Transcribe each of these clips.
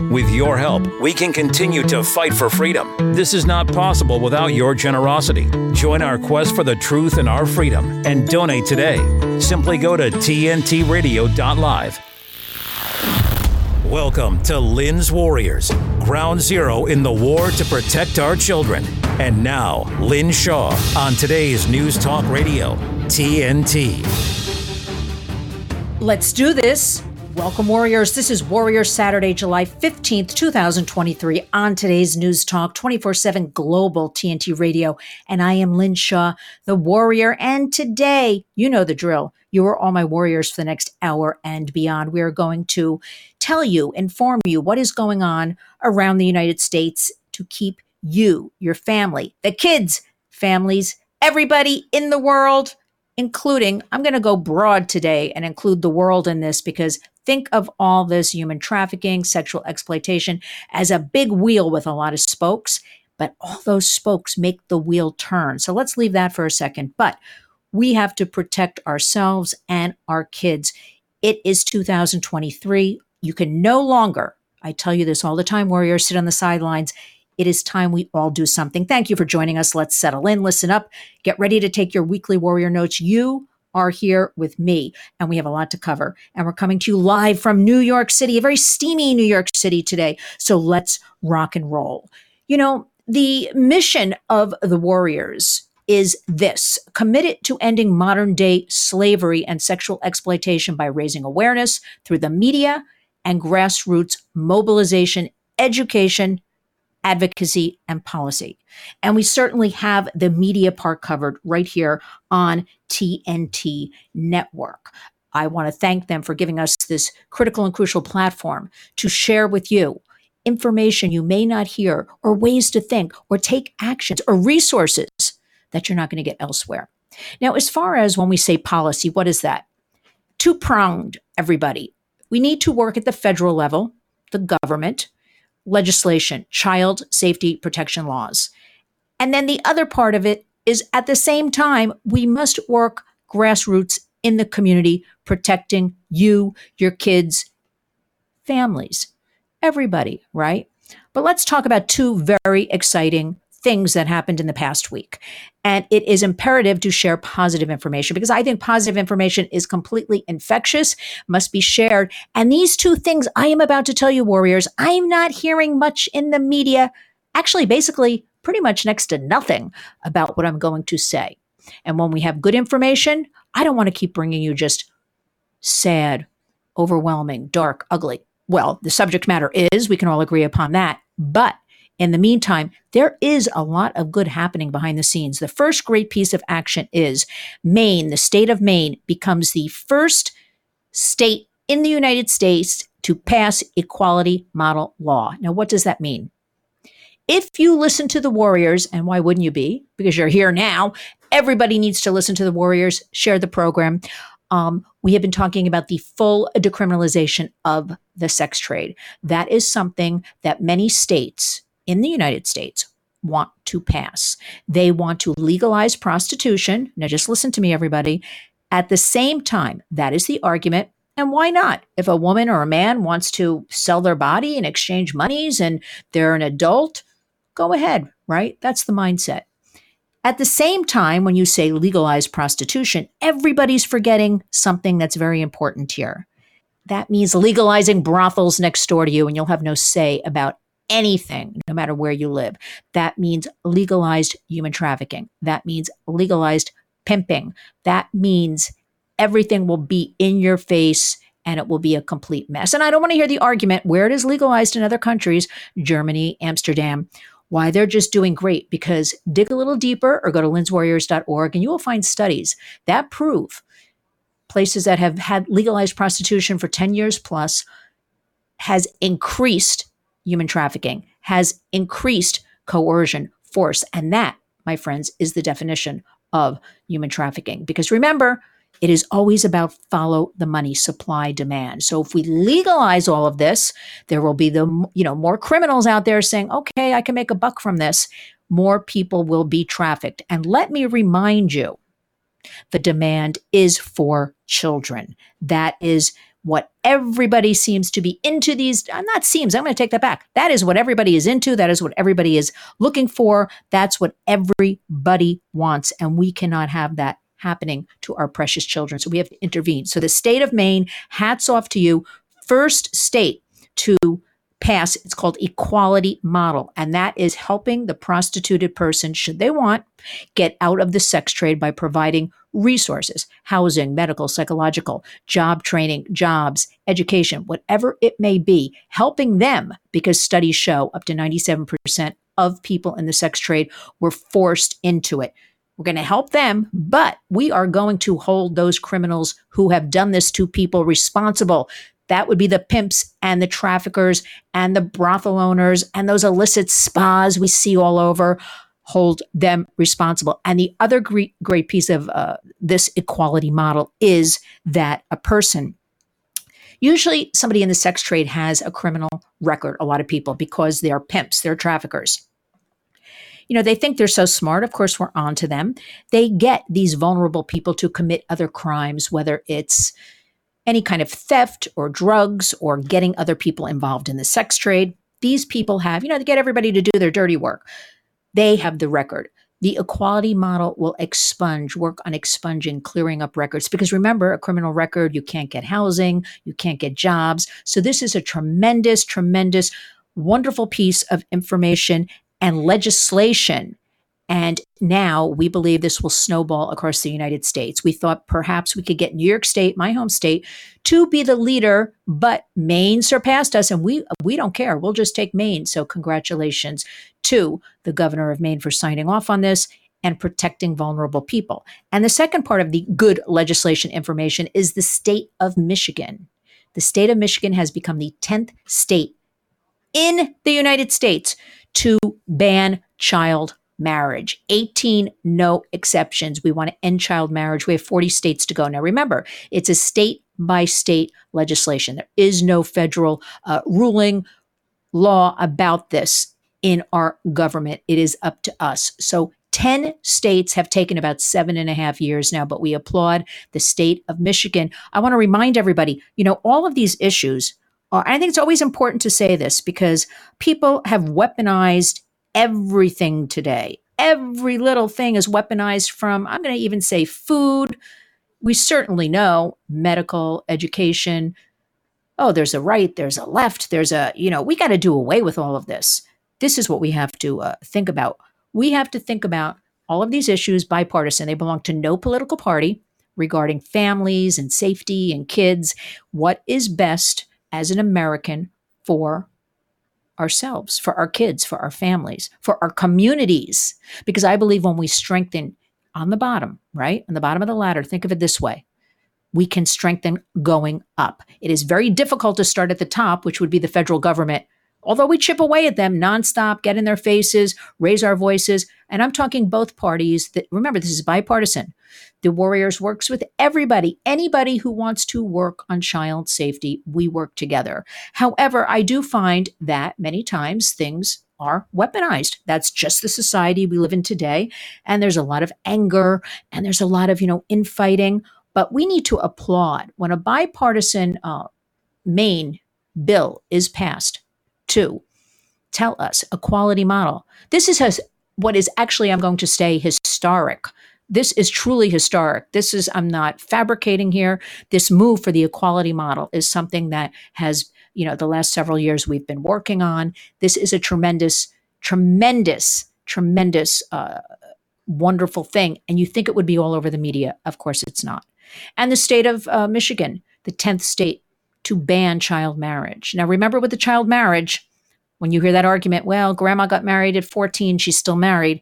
With your help, we can continue to fight for freedom. This is not possible without your generosity. Join our quest for the truth and our freedom and donate today. Simply go to tntradio.live. Welcome to Lynn's Warriors, ground zero in the war to protect our children. And now, Lynn Shaw on today's News Talk Radio, TNT. Let's do this. Welcome, Warriors. This is Warrior Saturday, July 15th, 2023, on today's News Talk 24/7 Global TNT Radio. And I am Lynn Shaw, the Warrior. And today, you know the drill. You are all my warriors for the next hour and beyond. We are going to tell you, inform you what is going on around the United States to keep you, your family, the kids, families, everybody in the world, including, I'm going to go broad today and include the world in this, because think of all this human trafficking, sexual exploitation as a big wheel with a lot of spokes, but all those spokes make the wheel turn. So let's leave that for a second. But we have to protect ourselves and our kids. It is 2023. You can no longer, I tell you this all the time, warriors, sit on the sidelines. It is time we all do something. Thank you for joining us. Let's settle in, listen up, get ready to take your weekly warrior notes. You are here with me, and we have a lot to cover. And we're coming to you live from New York City, a very steamy New York City today. So let's rock and roll. You know, the mission of the Warriors is this: committed to ending modern day slavery and sexual exploitation by raising awareness through the media and grassroots mobilization, education, advocacy, and policy. And we certainly have the media part covered right here on TNT Network. I want to thank them for giving us this critical and crucial platform to share with you information you may not hear, or ways to think or take actions or resources that you're not going to get elsewhere. Now, as far as when we say policy, what is that? Two-pronged, everybody. We need to work at the federal level, the government, legislation, child safety protection laws. And then the other part of it is, at the same time, we must work grassroots in the community, protecting you, your kids, families, everybody, right? But let's talk about two very exciting things that happened in the past week. And it is imperative to share positive information, because I think positive information is completely infectious, must be shared. And these two things I am about to tell you, warriors, I'm not hearing much in the media, actually, basically, pretty much next to nothing about what I'm going to say. And when we have good information, I don't want to keep bringing you just sad, overwhelming, dark, ugly. Well, the subject matter is, we can all agree upon that. But in the meantime, there is a lot of good happening behind the scenes. The first great piece of action is Maine. The state of Maine becomes the first state in the United States to pass equality model law. Now, what does that mean? If you listen to the Warriors, and why wouldn't you be? Because you're here now. Everybody needs to listen to the Warriors, share the program. We have been talking about the full decriminalization of the sex trade. That is something that many states in the United States want to pass. They want to legalize prostitution. Now, just listen to me, everybody. At the same time, that is the argument. And why not? If a woman or a man wants to sell their body and exchange monies and they're an adult, go ahead, right? That's the mindset. At the same time, when you say legalize prostitution, everybody's forgetting something that's very important here. That means legalizing brothels next door to you, and you'll have no say about anything, no matter where you live. That means legalized human trafficking. That means legalized pimping. That means everything will be in your face and it will be a complete mess. And I don't want to hear the argument where it is legalized in other countries, Germany, Amsterdam, why they're just doing great, because dig a little deeper or go to lynswarriors.org and you will find studies that prove places that have had legalized prostitution for 10 years plus has increased human trafficking, has increased coercion, force. And that, my friends, is the definition of human trafficking. Because remember, it is always about follow the money, supply, demand. So if we legalize all of this, there will be more criminals out there saying, okay, I can make a buck from this. More people will be trafficked. And let me remind you, the demand is for children. That is what everybody seems to be into these, not seems, I'm going to take that back. That is what everybody is into. That is what everybody is looking for. That's what everybody wants. And we cannot have that happening to our precious children. So we have to intervene. So the state of Maine, hats off to you. First state to pass, it's called Equality Model. And that is helping the prostituted person, should they want, get out of the sex trade by providing resources, housing, medical, psychological, job training, jobs, education, whatever it may be, helping them, because studies show up to 97% of people in the sex trade were forced into it. We're going to help them, but we are going to hold those criminals who have done this to people responsible. That would be the pimps and the traffickers and the brothel owners and those illicit spas we see all over. Hold them responsible. And the other great piece of this equality model is that a person, usually somebody in the sex trade has a criminal record, a lot of people, because they're pimps, they're traffickers. They think they're so smart. Of course, we're on to them. They get these vulnerable people to commit other crimes, whether it's any kind of theft or drugs or getting other people involved in the sex trade. These people have, they get everybody to do their dirty work. They have the record. The equality model will work on expunging, clearing up records. Because remember, a criminal record, you can't get housing, you can't get jobs. So this is a tremendous, tremendous, wonderful piece of information and legislation. And now we believe this will snowball across the United States. We thought perhaps we could get New York State, my home state, to be the leader, but Maine surpassed us, and we don't care. We'll just take Maine. So congratulations to the governor of Maine for signing off on this and protecting vulnerable people. And the second part of the good legislation information is the state of Michigan. The state of Michigan has become the 10th state in the United States to ban child marriage. 18 no exceptions. We want to end child marriage. We have 40 states to go. Now remember, it's a state by state legislation. There is no federal ruling law about this in our government. It is up to us. So 10 states have taken about 7.5 years now, but we applaud the state of Michigan. I want to remind everybody, all of these issues are, I think it's always important to say this because people have weaponized everything today. Every little thing is weaponized, from, I'm going to even say, food. We certainly know medical, education. Oh, there's a right, there's a left, we got to do away with all of this. This is what we have to think about. We have to think about all of these issues bipartisan. They belong to no political party, regarding families and safety and kids. What is best as an American for ourselves, for our kids, for our families, for our communities. Because I believe when we strengthen on the bottom, right? On the bottom of the ladder, think of it this way. We can strengthen going up. It is very difficult to start at the top, which would be the federal government. Although we chip away at them nonstop, get in their faces, raise our voices. And I'm talking both parties. Remember, this is bipartisan. The Warriors works with everybody, anybody who wants to work on child safety. We work together. However, I do find that many times things are weaponized. That's just the society we live in today. And there's a lot of anger and there's a lot of, infighting. But we need to applaud when a bipartisan Maine bill is passed to tell us equality model. This is what is actually, I'm going to say, historic. This is truly historic. I'm not fabricating here. This move for the equality model is something that has, the last several years we've been working on. This is a tremendous, tremendous, tremendous, wonderful thing. And you think it would be all over the media. Of course it's not. And the state of Michigan, the 10th state to ban child marriage. Now, remember with the child marriage, when you hear that argument, well, grandma got married at 14, she's still married.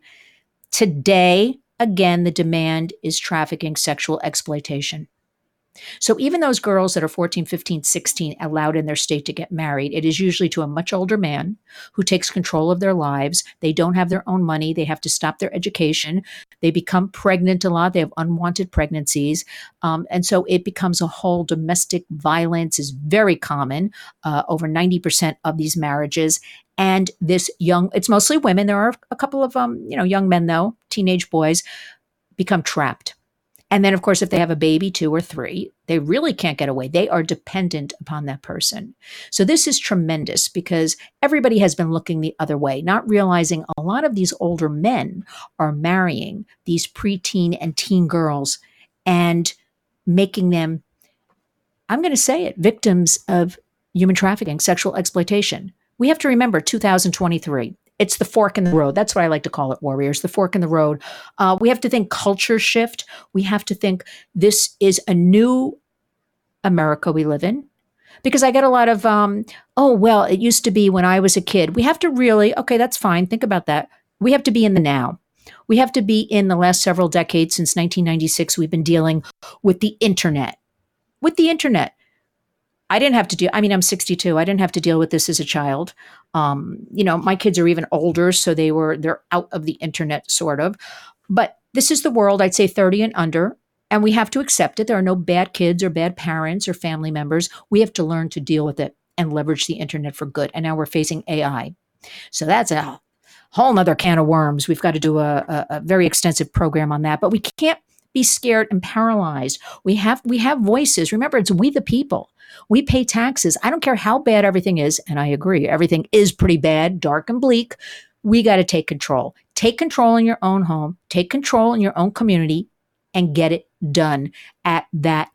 Today, again, the demand is trafficking, sexual exploitation. So even those girls that are 14, 15, 16 allowed in their state to get married, it is usually to a much older man who takes control of their lives. They don't have their own money. They have to stop their education. They become pregnant a lot. They have unwanted pregnancies. And so it becomes a whole domestic violence is very common, over 90% of these marriages. And it's mostly women. There are a couple of, young men though, teenage boys become trapped. And then, of course, if they have a baby, 2 or 3, they really can't get away. They are dependent upon that person. So this is tremendous because everybody has been looking the other way, not realizing a lot of these older men are marrying these preteen and teen girls and making them, I'm going to say it, victims of human trafficking, sexual exploitation. We have to remember 2023. It's the fork in the road. That's what I like to call it, warriors, the fork in the road. We have to think culture shift. We have to think this is a new America we live in. Because I get a lot of, oh, well, it used to be when I was a kid. We have to really, okay, that's fine. Think about that. We have to be in the now. We have to be in the last several decades. Since 1996, we've been dealing with the internet. With the internet. I didn't have to deal, I mean, I'm 62. I didn't have to deal with this as a child. My kids are even older, so they're out of the internet, sort of. But this is the world, I'd say 30 and under, and we have to accept it. There are no bad kids or bad parents or family members. We have to learn to deal with it and leverage the internet for good. And now we're facing AI. So that's a whole nother can of worms. We've got to do a very extensive program on that, but we can't be scared and paralyzed. We have voices. Remember, it's we the people. We pay taxes. I don't care how bad everything is, and I agree, everything is pretty bad, dark and bleak. We got to take control. Take control in your own home. Take control in your own community and get it done at that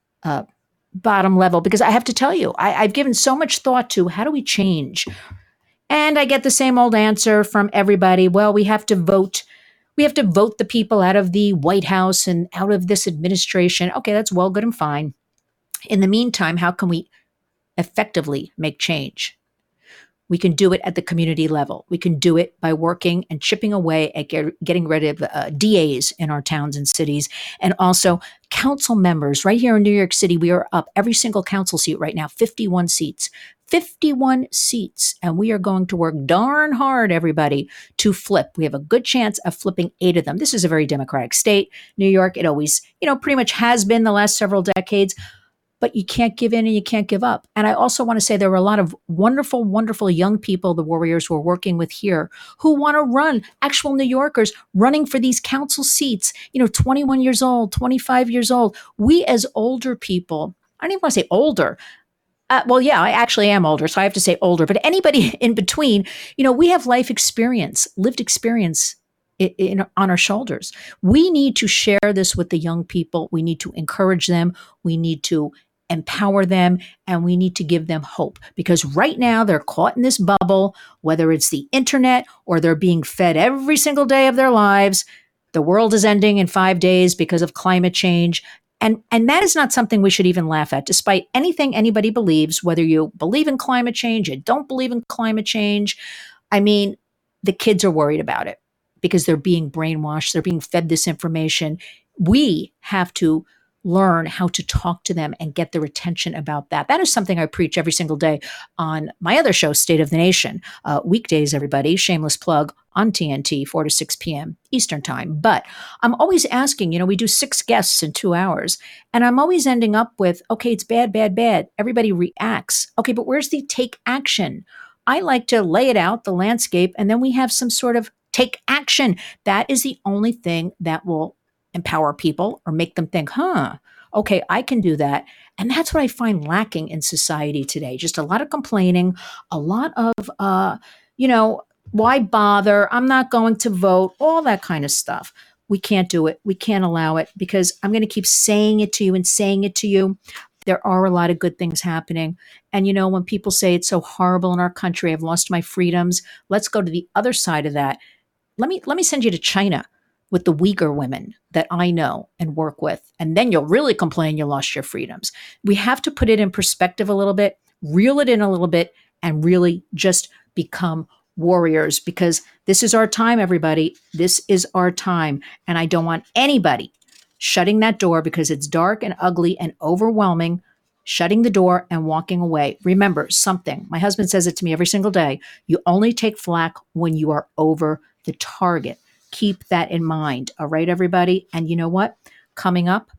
bottom level. Because I have to tell you, I've given so much thought to how do we change? And I get the same old answer from everybody. Well, we have to vote. We have to vote the people out of the White House and out of this administration. Okay, that's well, good and fine. In the meantime, how can we effectively make change? We can do it at the community level. We can do it by working and chipping away at getting rid of DAs in our towns and cities, and also council members. Right here in New York City, we are up every single council seat right now, 51 seats. 51 seats, and we are going to work darn hard, everybody, to flip. We have a good chance of flipping 8 of them. This is a very democratic state, New York. It always, pretty much has been the last several decades. But you can't give in and you can't give up. And I also want to say there were a lot of wonderful, wonderful young people the Warriors were working with here who want to run, actual New Yorkers running for these council seats, 21 years old, 25 years old. We as older people, I don't even want to say older. Well, yeah, I actually am older, so I have to say older. But anybody in between, we have life experience, lived experience on our shoulders. We need to share this with the young people. We need to encourage them. We need to empower them, and we need to give them hope, because right now they're caught in this bubble, whether it's the internet or they're being fed every single day of their lives. The world is ending in 5 days because of climate change. And that is not something we should even laugh at, despite anything anybody believes, whether you believe in climate change, you don't believe in climate change. I mean, the kids are worried about it because they're being brainwashed. They're being fed this information. We have to learn how to talk to them and get their attention about that. That is something I preach every single day on my other show, State of the Nation. Weekdays, everybody, shameless plug, on TNT, 4 to 6 p.m. Eastern time. But I'm always asking, we do 6 guests in 2 hours, and I'm always ending up with, okay, it's bad, bad, bad. Everybody reacts. Okay, but where's the take action? I like to lay it out, the landscape, and then we have some sort of take action. That is the only thing that will empower people or make them think, okay, I can do that. And that's what I find lacking in society today. Just a lot of complaining, a lot of, why bother? I'm not going to vote, all that kind of stuff. We can't do it. We can't allow it, because I'm going to keep saying it to you and saying it to you. There are a lot of good things happening. And, when people say it's so horrible in our country, I've lost my freedoms, let's go to the other side of that. Let me send you to China with the Uyghur women that I know and work with. And then you'll really complain you lost your freedoms. We have to put it in perspective a little bit, reel it in a little bit, and really just become warriors, because this is our time, everybody. This is our time. And I don't want anybody shutting that door because it's dark and ugly and overwhelming, shutting the door and walking away. Remember something. My husband says it to me every single day. You only take flack when you are over the target. Keep that in mind. All right, everybody. And you know what? Coming up,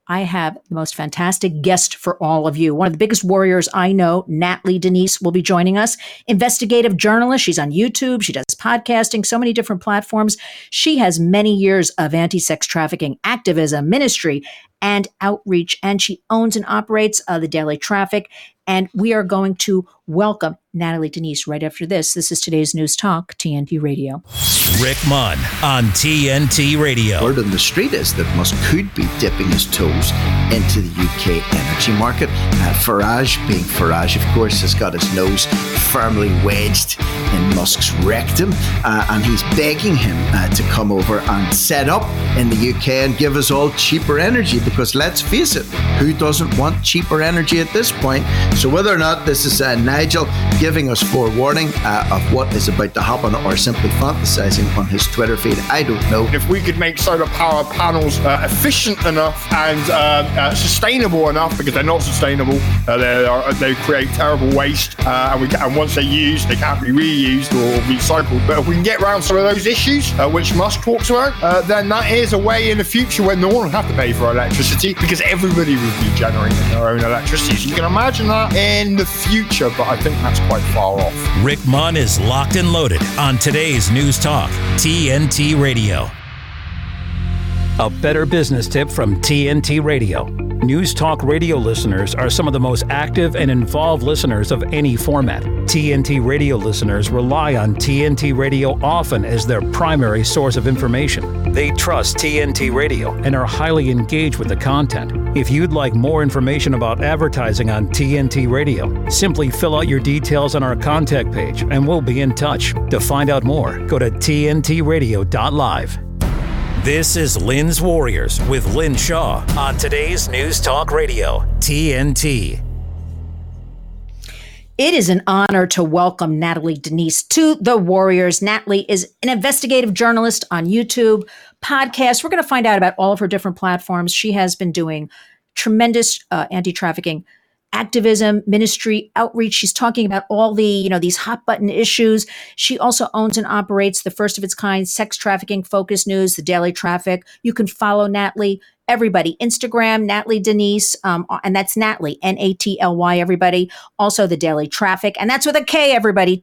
I have the most fantastic guest for all of you. One of the biggest warriors I know, Natalie Denise, will be joining us. Investigative journalist. She's on YouTube. She does podcasting, so many different platforms. She has many years of anti-sex trafficking activism, ministry, and outreach, and she owns and operates the Daily Traffic. And we are going to welcome Natalie Denise right after this. This is today's News Talk, TNT Radio. Rick Munn on TNT Radio. Word on the street is that Musk could be dipping his toes into the UK energy market. Farage, being Farage, of course, has got his nose firmly wedged in Musk's rectum, and he's begging him to come over and set up in the UK and give us all cheaper energy, because let's face it, who doesn't want cheaper energy at this point? So whether or not this is Nigel giving us forewarning of what is about to happen, or simply fantasizing on his Twitter feed, I don't know. If we could make solar power panels efficient enough and sustainable enough, because they're not sustainable, they create terrible waste, and once they're used, they can't be reused or recycled. But if we can get around some of those issues, which Musk talks about, then that is a way in the future when no one will have to pay for electricity, because everybody will be generating their own electricity. So you can imagine that in the future, but I think that's quite far off. Rick Munn is locked and loaded on today's News Talk, TNT Radio. A better business tip from TNT Radio. News Talk Radio listeners are some of the most active and involved listeners of any format. TNT Radio listeners rely on TNT Radio often as their primary source of information. They trust TNT Radio and are highly engaged with the content. If you'd like more information about advertising on TNT Radio, simply fill out your details on our contact page and we'll be in touch. To find out more, go to tntradio.live. This is Lynn's Warriors with Lynn Shaw on today's News Talk Radio, TNT. It is an honor to welcome Natalie Denise to the Warriors. Natalie is an investigative journalist on YouTube, podcast. We're going to find out about all of her different platforms. She has been doing tremendous anti-trafficking activism, ministry, outreach. She's talking about all the, these hot button issues. She also owns and operates the first of its kind sex trafficking focus news, the Daily Traffic. You can follow Natalie. Everybody, Instagram, Natalie Denise, and that's Natalie, Natly, everybody. Also the Daily Traffic, and that's with a K, everybody,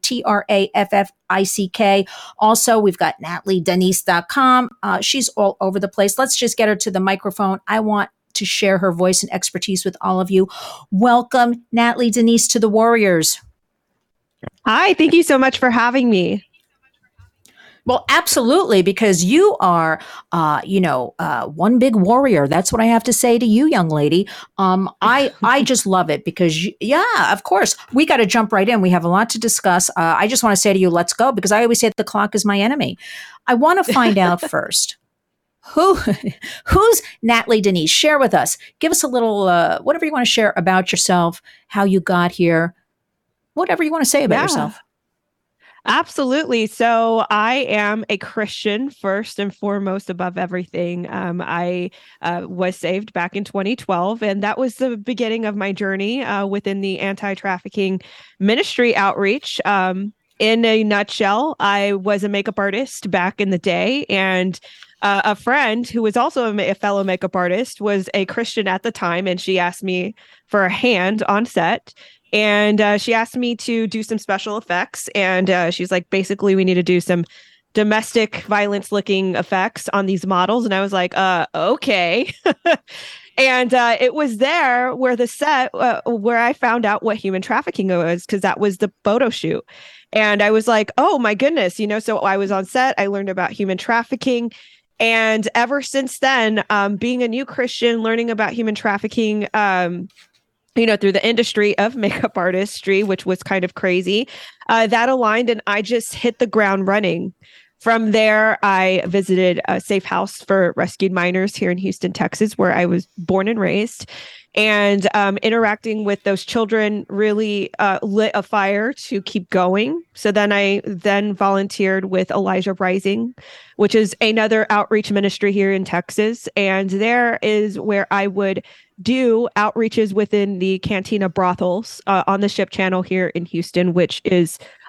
Traffick. Also, we've got NatalieDenise.com. She's all over the place. Let's just get her to the microphone. I want to share her voice and expertise with all of you. Welcome, Natalie Denise, to the Warriors. Hi, thank you so much for having me. Well, absolutely, because you are, one big warrior. That's what I have to say to you, young lady. I just love it because, of course, we got to jump right in. We have a lot to discuss. I just want to say to you, let's go, because I always say the clock is my enemy. I want to find out first. Who's Natalie Denise? Share with us. Give us a little, whatever you want to share about yourself, how you got here, whatever you want to say about yourself. Absolutely. So I am a Christian first and foremost, above everything. I was saved back in 2012, and that was the beginning of my journey within the anti-trafficking ministry outreach. In a nutshell, I was a makeup artist back in the day, and a friend who was also a fellow makeup artist was a Christian at the time, and she asked me for a hand on set. And she asked me to do some special effects. And she's like, basically, we need to do some domestic violence looking effects on these models. And I was like, okay. And it was there where the set where I found out what human trafficking was, because that was the photo shoot. And I was like, oh, my goodness. So I was on set. I learned about human trafficking. And ever since then, being a new Christian, learning about human trafficking, through the industry of makeup artistry, which was kind of crazy, that aligned, and I just hit the ground running. From there, I visited a safe house for rescued minors here in Houston, Texas, where I was born and raised. And interacting with those children really lit a fire to keep going. So then I volunteered with Elijah Rising, which is another outreach ministry here in Texas. And there is where I would do outreaches within the Cantina brothels on the Ship Channel here in Houston, which is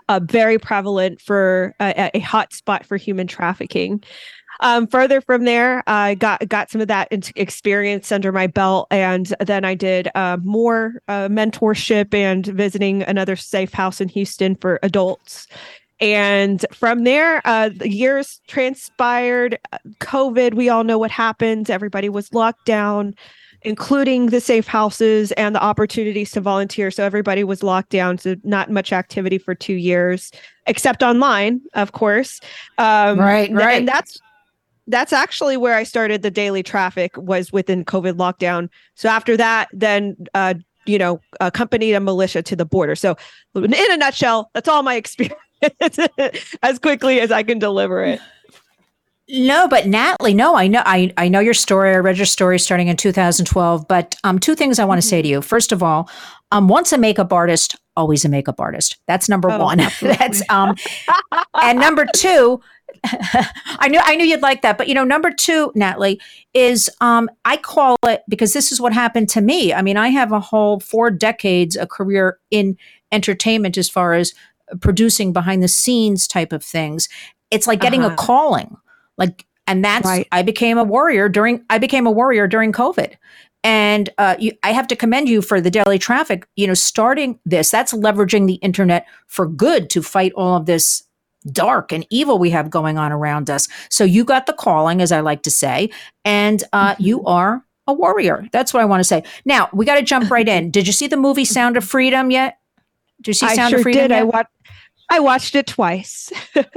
very prevalent for a hot spot for human trafficking. Further from there, I got some of that experience under my belt, and then I did more mentorship and visiting another safe house in Houston for adults. And from there, the years transpired. COVID, we all know what happened. Everybody was locked down, including the safe houses and the opportunities to volunteer. So everybody was locked down, so not much activity for 2 years, except online, of course. Right. And that's actually where I started the daily traffic, was within COVID lockdown. So after that, then, accompanied a militia to the border. So in a nutshell, that's all my experience as quickly as I can deliver it. No, but Natalie, no, I know your story. I read your story starting in 2012. But two things I want to say to you. First of all, once a makeup artist, always a makeup artist. That's number one. That's and number two. I knew you'd like that, but number two, Natalie, is I call it, because this is what happened to me. I mean, I have a whole 4 decades a career in entertainment as far as producing behind the scenes type of things. It's like getting a calling. And that's right. I became a warrior during COVID. And I have to commend you for the daily traffic, starting this. That's leveraging the internet for good to fight all of this dark and evil we have going on around us. So you got the calling, as I like to say, and you are a warrior. That's what I want to say. Now, we got to jump right in. Did you see the movie Sound of Freedom yet? Did you see Sound of Freedom yet? I watched it twice.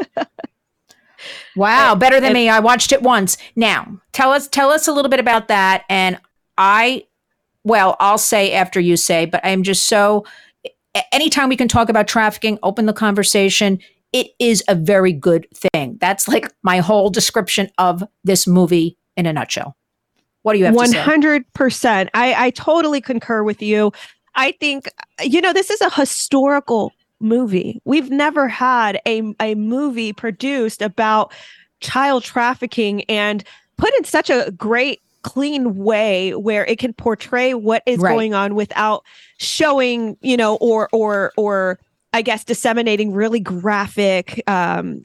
Wow, better than me. I watched it once. Now, tell us a little bit about that. And I'll say after you say, but I'm just so, anytime we can talk about trafficking, open the conversation, it is a very good thing. That's like my whole description of this movie in a nutshell. What do you have to say? 100%. I totally concur with you. I think, this is a historical movie. We've never had a movie produced about child trafficking and put in such a great, clean way where it can portray what is going on without showing, or I guess disseminating really graphic, content,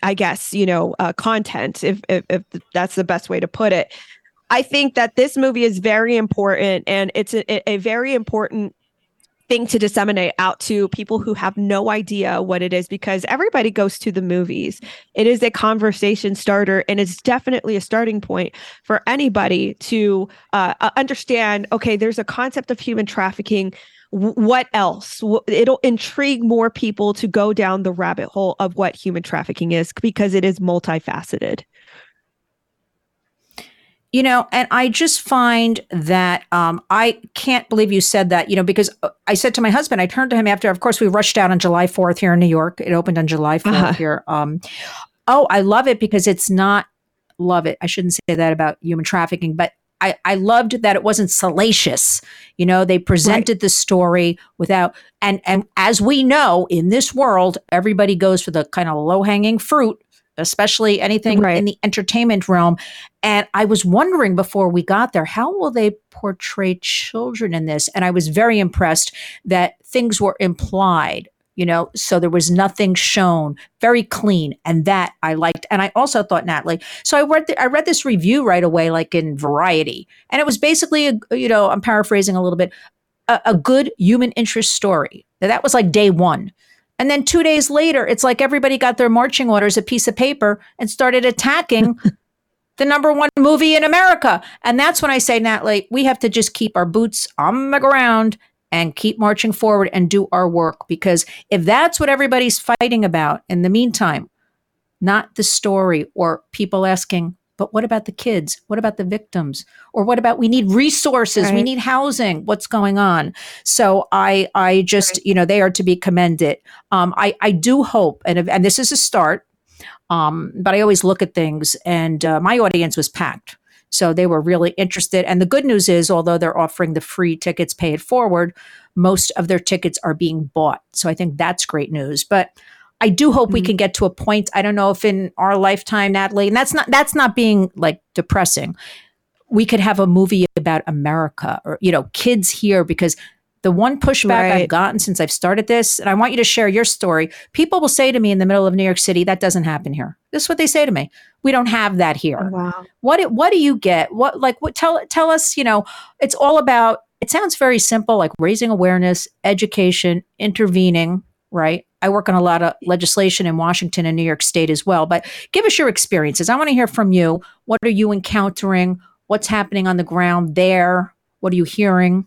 if that's the best way to put it. I think that this movie is very important, and it's a very important thing to disseminate out to people who have no idea what it is, because everybody goes to the movies. It is a conversation starter, and it's definitely a starting point for anybody to understand, okay, there's a concept of human trafficking. What else? It'll intrigue more people to go down the rabbit hole of what human trafficking is, because it is multifaceted. And I just find that I can't believe you said that, because I said to my husband, I turned to him after, of course, we rushed out on July 4th here in New York. It opened on July 4th here. I love it because it's not, I shouldn't say that about human trafficking, but I loved that it wasn't salacious. They presented the story without, and as we know, in this world, everybody goes for the kind of low-hanging fruit, especially anything in the entertainment realm. And I was wondering before we got there, how will they portray children in this? And I was very impressed that things were implied, so there was nothing shown, very clean. And that I liked. And I also thought, Natalie, so I read this review right away, like in Variety. And it was basically, I'm paraphrasing a little bit, a good human interest story. That was like day one. And then 2 days later, it's like everybody got their marching orders, a piece of paper, and started attacking the number one movie in America. And that's when I say, Natalie, we have to just keep our boots on the ground and keep marching forward and do our work. Because if that's what everybody's fighting about in the meantime, not the story or people asking, but what about the kids? What about the victims? Or what about, we need resources, we need housing, what's going on? So I just, they are to be commended. I do hope, and this is a start, but I always look at things, and my audience was packed. So they were really interested. And the good news is, although they're offering the free tickets, pay it forward, most of their tickets are being bought. So I think that's great news. But I do hope we can get to a point, I don't know if in our lifetime, Natalie, and that's not being like depressing, we could have a movie about America or, kids here, because The one pushback I've gotten since I've started this, and I want you to share your story. People will say to me in the middle of New York City, that doesn't happen here. This is what they say to me. We don't have that here. Oh, wow. What do you get? Tell us, it's all about, it sounds very simple, like raising awareness, education, intervening, right? I work on a lot of legislation in Washington and New York State as well, but give us your experiences. I want to hear from you. What are you encountering? What's happening on the ground there? What are you hearing?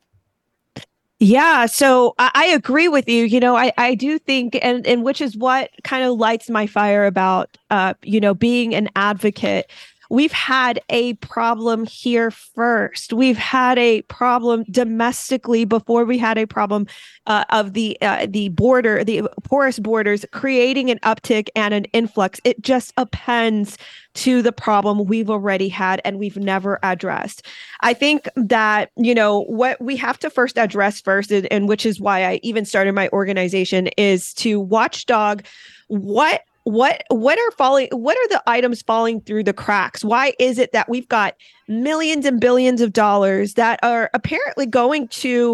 Yeah, so I agree with you. I do think, and which is what kind of lights my fire about, being an advocate. We've had a problem here first. We've had a problem domestically before we had a problem of the porous borders, creating an uptick and an influx. It just appends to the problem we've already had and we've never addressed. I think that, what we have to first address first, and which is why I even started my organization, is to watchdog what are the items falling through the cracks? Why is it that we've got millions and billions of dollars that are apparently going to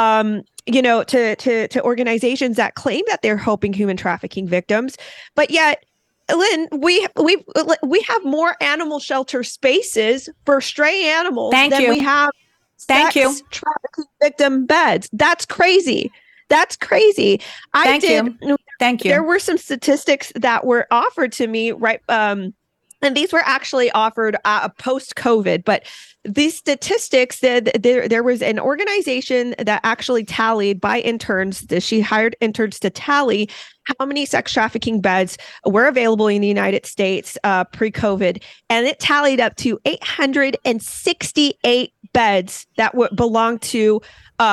to organizations that claim that they're helping human trafficking victims, but yet, Lynn, we have more animal shelter spaces for stray animals than we have sex trafficking victim beds. That's crazy. That's crazy. Thank you. There were some statistics that were offered to me, right? And these were actually offered post-COVID, but these statistics said there was an organization that actually tallied by interns. She hired interns to tally how many sex trafficking beds were available in the United States pre-COVID, and it tallied up to 868 beds that would belong to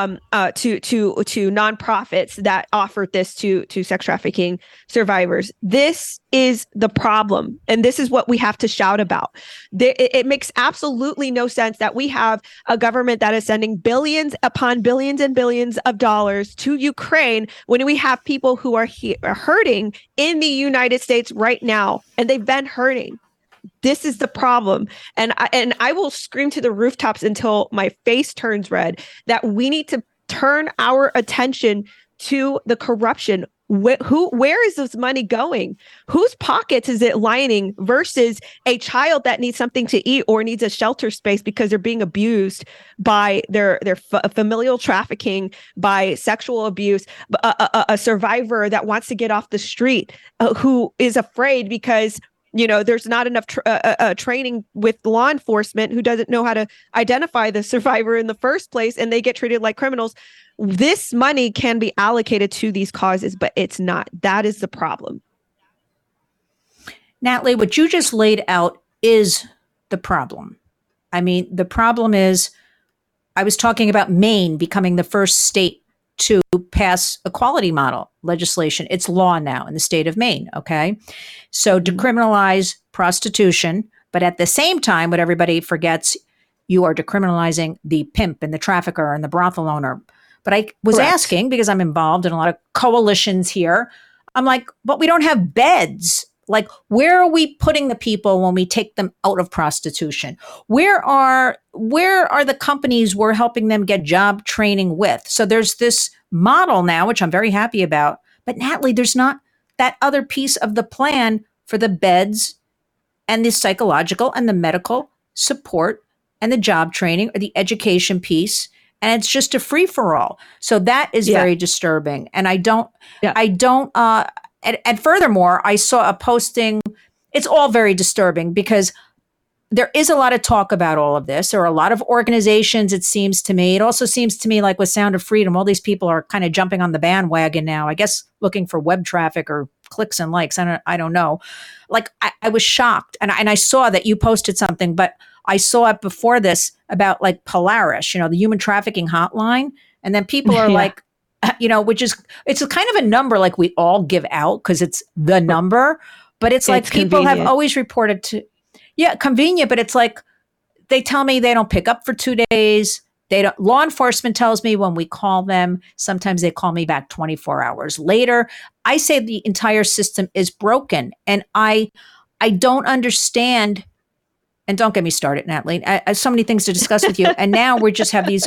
nonprofits that offered this to sex trafficking survivors. This is the problem, and this is what we have to shout about. It makes absolutely no sense that we have a government that is sending billions upon billions and billions of dollars to Ukraine when we have people who are hurting in the United States right now, and they've been hurting. This is the problem. And I will scream to the rooftops until my face turns red that we need to turn our attention to the corruption. Where is this money going? Whose pockets is it lining versus a child that needs something to eat or needs a shelter space because they're being abused by their familial trafficking, by sexual abuse, a survivor that wants to get off the street, who is afraid because there's not enough training with law enforcement, who doesn't know how to identify the survivor in the first place, and they get treated like criminals. This money can be allocated to these causes, but it's not. That is the problem. Natalie, what you just laid out is the problem. I mean, the problem is, I was talking about Maine becoming the first state to pass equality model legislation. It's law now in the state of Maine, okay? So decriminalize prostitution, but at the same time, what everybody forgets, you are decriminalizing the pimp and the trafficker and the brothel owner. But I was asking, because I'm involved in a lot of coalitions here, I'm like, but we don't have beds. Like, where are we putting the people when we take them out of prostitution? Where are the companies we're helping them get job training with? So there's this model now, which I'm very happy about. But Natalie, there's not that other piece of the plan for the beds and the psychological and the medical support and the job training or the education piece. And it's just a free for all. So that is very disturbing. And and furthermore, I saw a posting. It's all very disturbing because there is a lot of talk about all of this. There are a lot of organizations, it seems to me. It also seems to me like with Sound of Freedom, all these people are kind of jumping on the bandwagon now, I guess looking for web traffic or clicks and likes. I don't know. Like, I was shocked. And I saw that you posted something, but I saw it before this about like Polaris, the human trafficking hotline. And then people are like, which is, it's a kind of a number like we all give out because it's the number, but it's like people have always reported to, convenient, but it's like, they tell me they don't pick up for 2 days. Law enforcement tells me when we call them, sometimes they call me back 24 hours later. I say the entire system is broken, and I don't understand. And don't get me started, Natalie. I have so many things to discuss with you. And now we just have these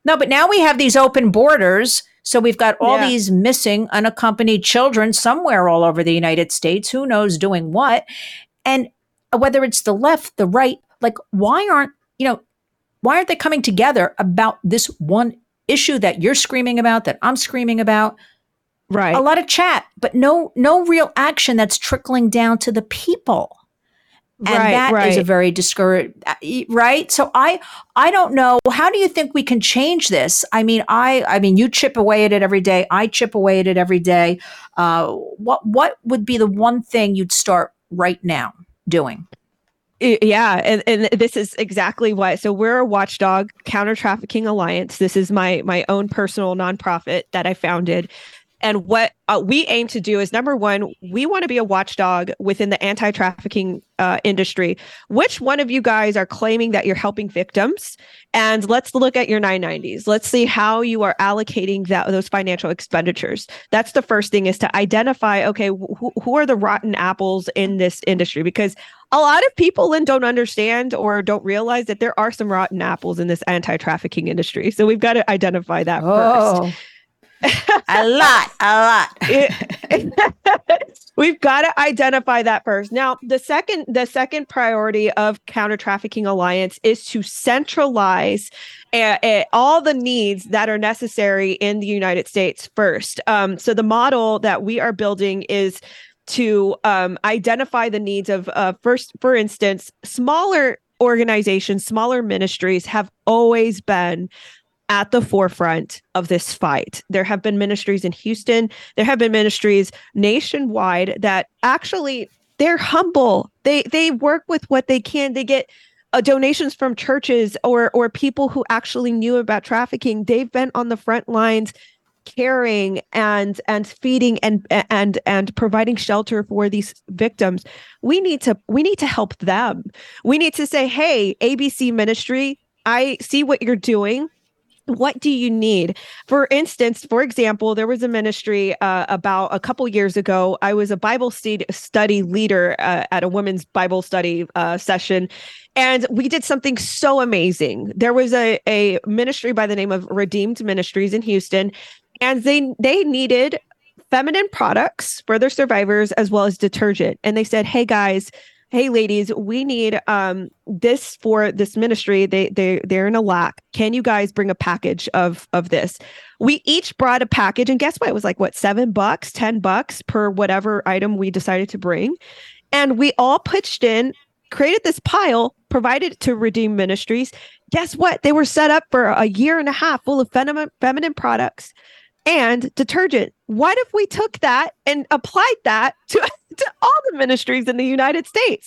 No, but now we have these open borders. So we've got all Yeah. these missing unaccompanied children somewhere all over the United States. Who knows doing what? And whether it's the left, the right, like why aren't they coming together about this one issue that you're screaming about, that I'm screaming about? Right. A lot of chat, but no real action that's trickling down to the people. And that is a very discouraged, right? So I don't know. How do you think we can change this? I mean, you chip away at it every day. I chip away at it every day. What would be the one thing you'd start right now doing? Yeah, and this is exactly why. So we're a watchdog counter trafficking alliance. This is my own personal nonprofit that I founded. And what we aim to do is, number one, we want to be a watchdog within the anti-trafficking industry. Which one of you guys are claiming that you're helping victims? And let's look at your 990s. Let's see how you are allocating those financial expenditures. That's the first thing, is to identify, okay, who are the rotten apples in this industry? Because a lot of people don't understand or don't realize that there are some rotten apples in this anti-trafficking industry. So we've got to identify that first. A lot. We've got to identify that first. Now, the second priority of Counter Trafficking Alliance is to centralize all the needs that are necessary in the United States first. So the model that we are building is to identify the needs of, first, for instance, smaller organizations, smaller ministries have always been at the forefront of this fight. There have been ministries in Houston. There have been ministries nationwide that actually, they're humble. They work with what they can. They get donations from churches or people who actually knew about trafficking. They've been on the front lines caring and feeding and providing shelter for these victims. We need to help them. We need to say, hey, ABC Ministry, I see what you're doing. What do you need? For example, there was a ministry about a couple years ago. I was a Bible study leader at a women's Bible study session, and we did something so amazing. There was a ministry by the name of Redeemed Ministries in Houston, and they needed feminine products for their survivors as well as detergent. And they said, hey guys, hey ladies, we need this for this ministry. They're in a lack. Can you guys bring a package of this? We each brought a package, and guess what? It was like $7, $10 per whatever item we decided to bring. And we all pitched in, created this pile, provided it to Redeemed Ministries. Guess what? They were set up for a year and a half full of feminine products and detergent. What if we took that and applied that to all the ministries in the United States?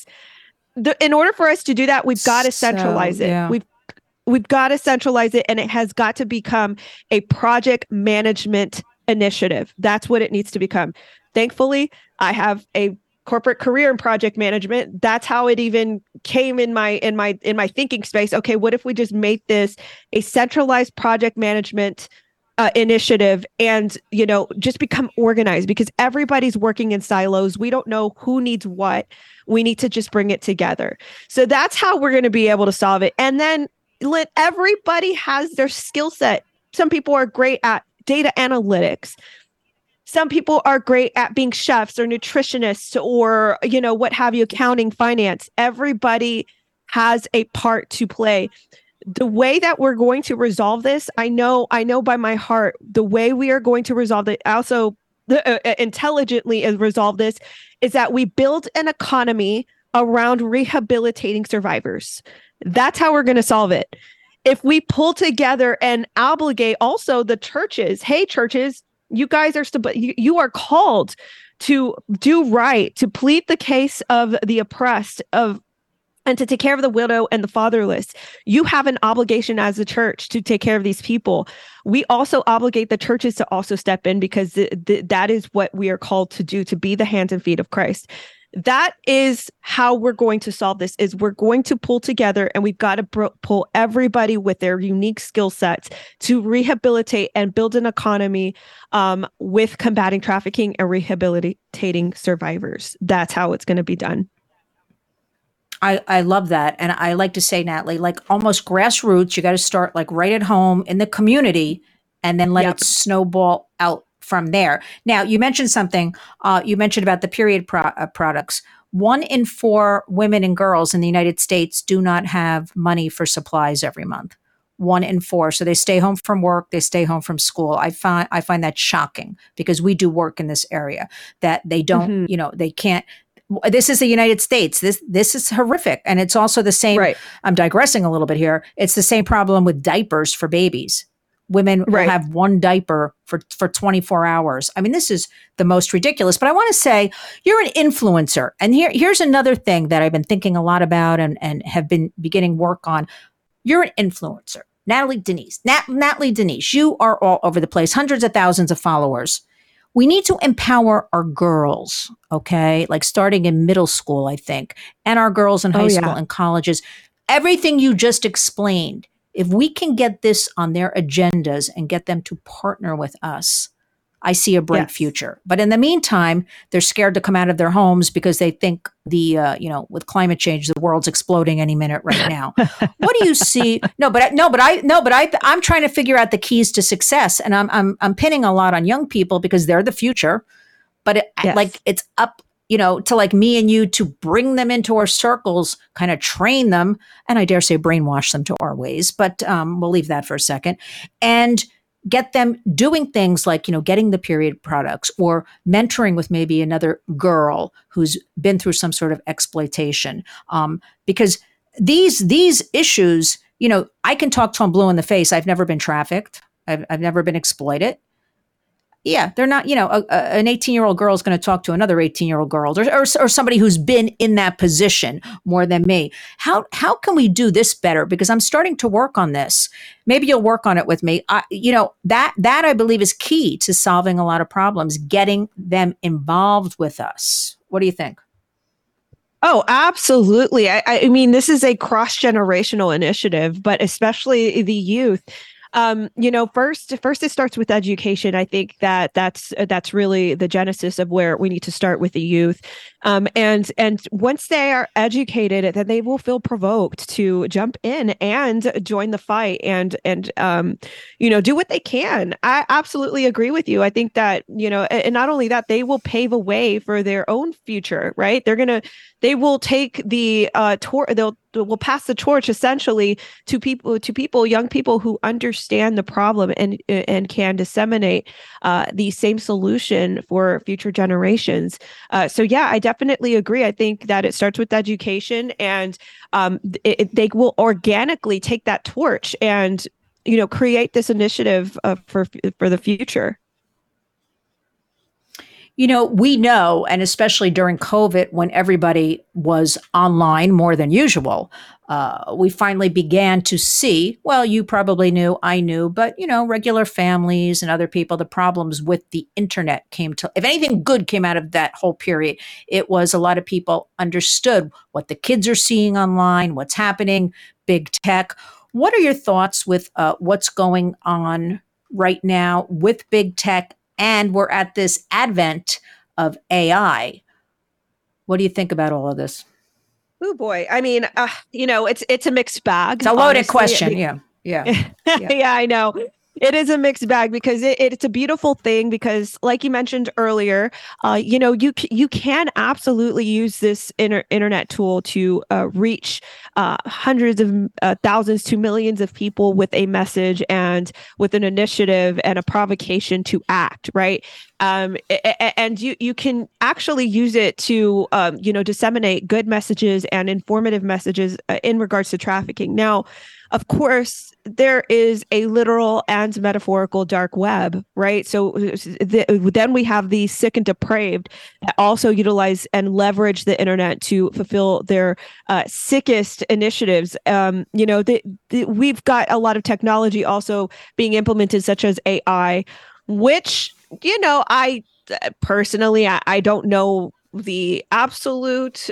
In order for us to do that, we've got to centralize it. Yeah. We've got to centralize it, and it has got to become a project management initiative. That's what it needs to become. Thankfully, I have a corporate career in project management. That's how it even came in my thinking space. Okay, what if we just made this a centralized project management initiative, and just become organized, because everybody's working in silos. We don't know who needs what. We need to just bring it together. So that's how we're going to be able to solve it. And then everybody has their skill set. Some people are great at data analytics. Some people are great at being chefs or nutritionists or what have you, accounting, finance. Everybody has a part to play. The way that we're going to resolve this, I know by my heart, the way we are going to resolve it, also intelligently resolve this, is that we build an economy around rehabilitating survivors. That's how we're going to solve it. If we pull together and obligate also the churches, hey churches, you guys are you are called to do right, to plead the case of the oppressed, and to take care of the widow and the fatherless. You have an obligation as a church to take care of these people. We also obligate the churches to also step in, because that is what we are called to do, to be the hands and feet of Christ. That is how we're going to solve this, is we're going to pull together, and we've got to pull everybody with their unique skill sets to rehabilitate and build an economy with combating trafficking and rehabilitating survivors. That's how it's going to be done. I love that. And I like to say, Natalie, like almost grassroots, you got to start like right at home in the community and then let Yep. it snowball out from there. Now, you mentioned something, you mentioned about the period products. 1 in 4 women and girls in the United States do not have money for supplies every month. 1 in 4. So they stay home from work, they stay home from school. I find that shocking because we do work in this area that they don't, they can't. This is the United States. This is horrific. And it's also the same. Right. I'm digressing a little bit here. It's the same problem with diapers for babies. Women will have 1 diaper for 24 hours. I mean, this is the most ridiculous. But I want to say you're an influencer. And here's another thing that I've been thinking a lot about and have been beginning work on. You're an influencer. Natalie Denise, you are all over the place, hundreds of thousands of followers. We need to empower our girls, okay? Like starting in middle school, I think, and our girls in high school and colleges. Everything you just explained, if we can get this on their agendas and get them to partner with us, I see a bright future. But in the meantime, they're scared to come out of their homes because they think with climate change, the world's exploding any minute right now. What do you see? I'm trying to figure out the keys to success, and I'm pinning a lot on young people because they're the future. But it's up, to like me and you to bring them into our circles, kind of train them, and I dare say brainwash them to our ways. But we'll leave that for a second, and get them doing things like, getting the period products or mentoring with maybe another girl who's been through some sort of exploitation. Because these issues, I can talk till I'm blue in the face. I've never been trafficked. I've never been exploited. Yeah, they're not, an 18-year-old girl is going to talk to another 18-year-old girl or somebody who's been in that position more than me. How can we do this better? Because I'm starting to work on this. Maybe you'll work on it with me. That I believe is key to solving a lot of problems, getting them involved with us. What do you think? Oh, absolutely. I mean, this is a cross-generational initiative, but especially the youth. First it starts with education. I think that's really the genesis of where we need to start with the youth. And once they are educated, then they will feel provoked to jump in and join the fight and do what they can. I absolutely agree with you. I think that, and not only that, they will pave a way for their own future, right? They will take the will pass the torch essentially to young people who understand the problem and can disseminate the same solution for future generations. I definitely agree. I think that it starts with education, and they will organically take that torch and create this initiative for the future. We know, and especially during COVID, when everybody was online more than usual, we finally began to see, well, you probably knew, I knew, but, regular families and other people, the problems with the internet if anything good came out of that whole period, it was a lot of people understood what the kids are seeing online, what's happening, big tech. What are your thoughts with what's going on right now with big tech? And we're at this advent of AI. What do you think about all of this? Oh boy. I mean, it's a mixed bag. It's a loaded question. Yeah. Yeah, I know. It is a mixed bag because it's a beautiful thing because, like you mentioned earlier, you can absolutely use this internet tool to reach hundreds of thousands to millions of people with a message and with an initiative and a provocation to act, right? And you can actually use it to disseminate good messages and informative messages in regards to trafficking. Now, of course, there is a literal and metaphorical dark web, right? So then we have the sick and depraved that also utilize and leverage the internet to fulfill their sickest initiatives. We've got a lot of technology also being implemented, such as AI, which, I personally, I don't know the absolute,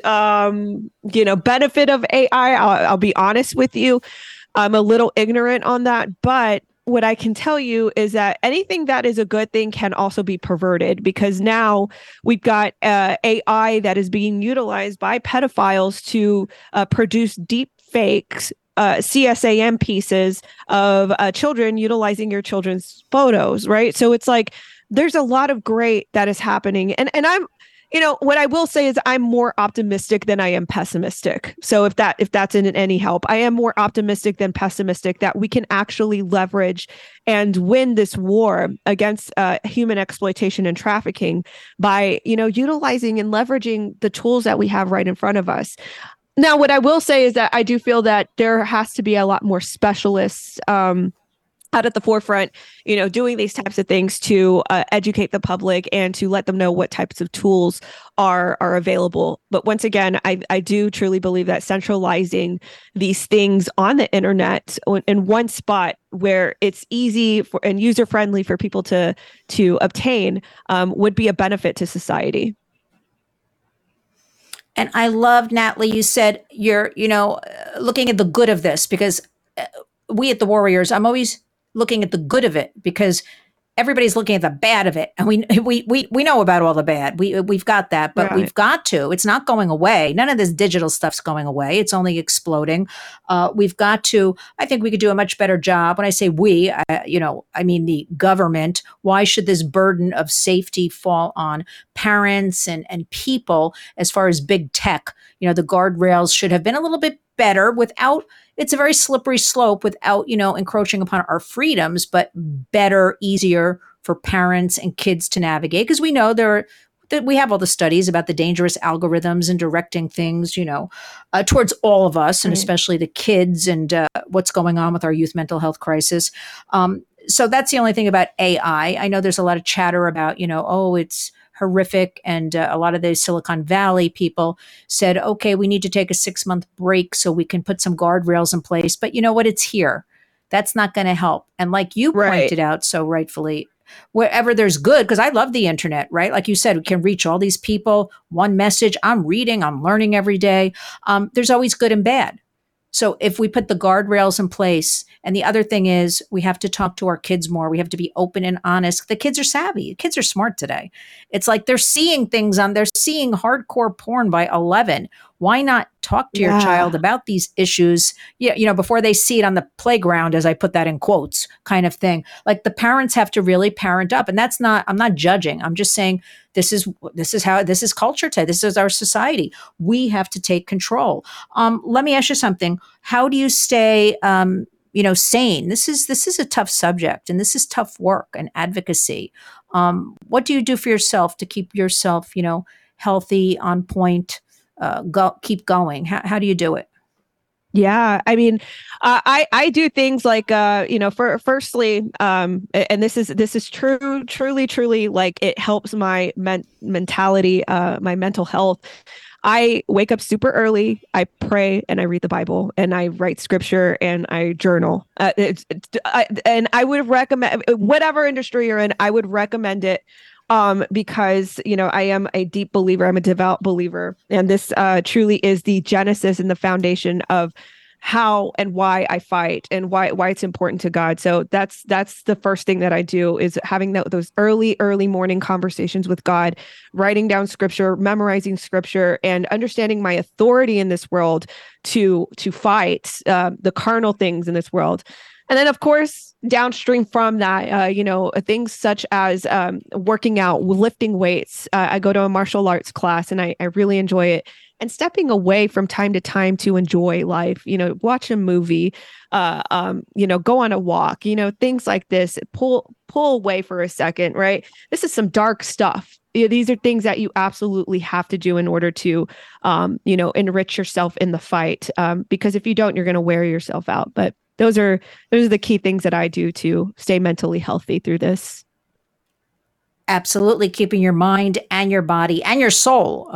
benefit of AI. I'll be honest with you. I'm a little ignorant on that, but what I can tell you is that anything that is a good thing can also be perverted, because now we've got AI that is being utilized by pedophiles to produce deep fakes, CSAM pieces of children utilizing your children's photos, right? So it's like there's a lot of great that is happening. And I'm, what I will say is I'm more optimistic than I am pessimistic. So if that's in any help, I am more optimistic than pessimistic that we can actually leverage and win this war against human exploitation and trafficking by, utilizing and leveraging the tools that we have right in front of us. Now, what I will say is that I do feel that there has to be a lot more specialists out at the forefront, doing these types of things to educate the public and to let them know what types of tools are available. But once again, I do truly believe that centralizing these things on the internet in one spot where it's easy and user friendly for people to obtain would be a benefit to society. And I loved, Natalie, you said you're, looking at the good of this, because we at the Warriors, I'm always looking at the good of it, because everybody's looking at the bad of it. And we know about all the bad. We've got that, but we've got to. It's not going away. None of this digital stuff's going away. It's only exploding. We've got to. I think we could do a much better job. When I say we, I mean the government. Why should this burden of safety fall on parents and people as far as big tech? The guardrails should have been a little bit better without. It's a very slippery slope without, encroaching upon our freedoms, but better, easier for parents and kids to navigate. Because we know we have all the studies about the dangerous algorithms and directing things, towards all of us, and especially the kids, and what's going on with our youth mental health crisis. So that's the only thing about AI. I know there's a lot of chatter about, it's horrific. And a lot of the Silicon Valley people said, okay, we need to take a 6-month break so we can put some guardrails in place. But you know what? It's here. That's not going to help. And like you pointed out so rightfully, wherever there's good, because I love the internet, right? Like you said, we can reach all these people, one message. I'm reading, I'm learning every day. There's always good and bad. So if we put the guardrails in place, and the other thing is we have to talk to our kids more. We have to be open and honest. The kids are savvy. The kids are smart today. It's like they're seeing they're seeing hardcore porn by 11. Why not talk to your child about these issues, before they see it on the playground, as I put that in quotes, kind of thing. Like the parents have to really parent up. And I'm not judging. I'm just saying this is culture today. This is our society. We have to take control. Let me ask you something. How do you stay, sane? This is a tough subject, and this is tough work and advocacy. What do you do for yourself to keep yourself, healthy, on point, keep going? How do you do it? Yeah, I mean, I do things like, firstly, and this is truly, like it helps my mentality, my mental health. I wake up super early, I pray, and I read the Bible, and I write scripture, and I journal. And I would recommend, whatever industry you're in, I would recommend it. Because, I am a deep believer. I'm a devout believer. And this truly is the genesis and the foundation of how and why I fight and why it's important to God. So that's the first thing that I do, is having those early morning conversations with God, writing down scripture, memorizing scripture, and understanding my authority in this world to fight the carnal things in this world. And then, of course, downstream from that, things such as working out, lifting weights. I go to a martial arts class, and I really enjoy it. And stepping away from time to time to enjoy life, watch a movie, go on a walk, things like this. Pull away for a second, right? This is some dark stuff. These are things that you absolutely have to do in order to, enrich yourself in the fight. Because if you don't, you're going to wear yourself out. But those are the key things that I do to stay mentally healthy through this. Absolutely. Keeping your mind and your body and your soul